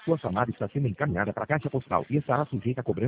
Sua chamada está sendo encaminhada para a caixa postal e estará sujeita a cobrança